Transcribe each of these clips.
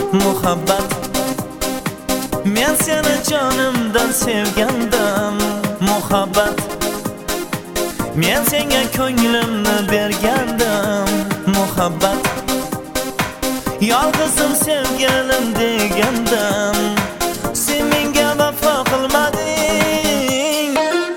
muhabbat. Men seni jonimdan sevgandim, muhabbat. Men senga ko'nglimni bergandim, muhabbat. Yolg'izim sevgilim degandim, sen menga vafo qilmading.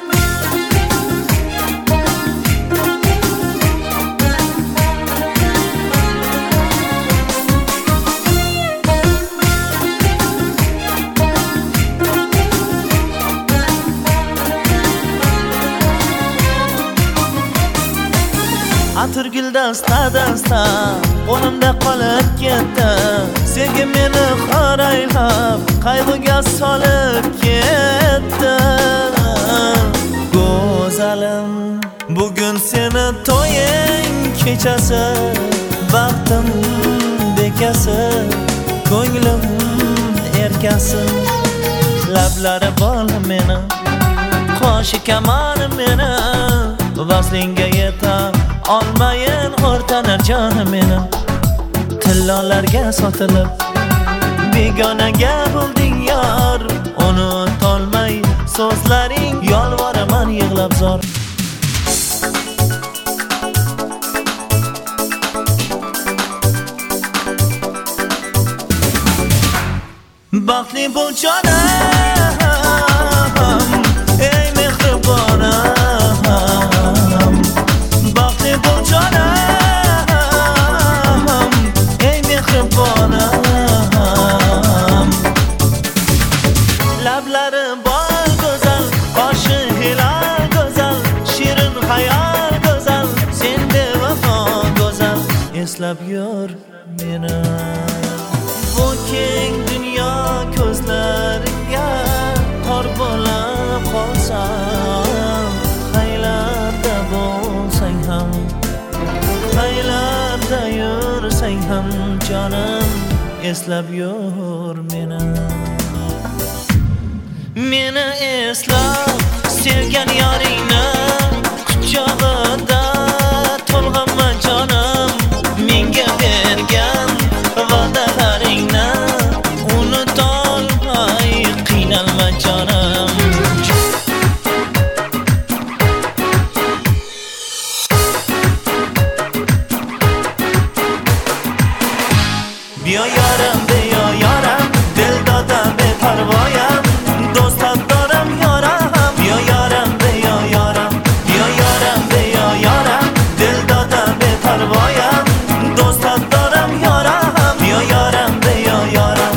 Atirgul dasta qo'limda qolib ketdi. Sevgi meni xaraylab qayg'uga solib ketdi. Go'zalim, bugun seni to'ying kechasi, baxtim bekasi, ko'nglim erkasi. Lablari bol meni, qoshi kamoni meni, vaslinga yeta olmayin o'rtanar jonim meni. Tillolarga sotilib begonaga bo'lding yor, unutolmay so'zlaring, yolvoraman yig'lab zor. Baxtli bo'l jonim, ey mehribonim. Baxtli bo'l jonim, ey mehribonim. Lablari bol go'zal, qoshi hilal go'zal, shirin xayol go'zal, sen bevafo go'zal. Eslab yur meni bu keng dunyo ko'zlaringga tor bo'lib qolsam, qaylarda bo'lsang ham, qaylarda yursang ham jonim, eslab yur meni. Meni eslab sevgan yoringni quchog'ida to'lg'anma jonim, menga bergan va'dalaringni unutolmay qiynalma jonim. Biyo yaram, biyo yaram, dildoda beparvoyam, do'stlab doram yoram. Biyo yaram, biyo yaram, biyo yaram, biyo yaram, dildoda beparvoyam, do'stlab doram yoram. Biyo yaram, biyo yaram.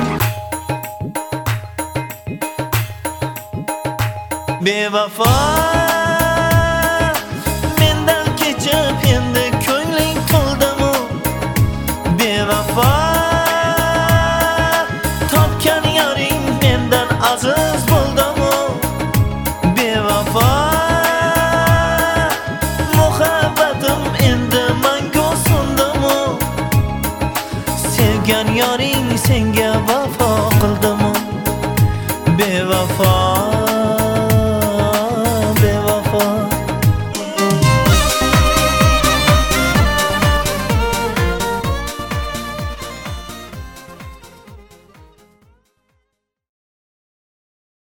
Bevafo mendan kechib endi ko'ngling to'ldimi? Bevafo topgan yoring mendan aziz bo'ldimi? Bevafo muhabbatim endi mangu sundimi? Sevgan yoring senga vafo qildimi?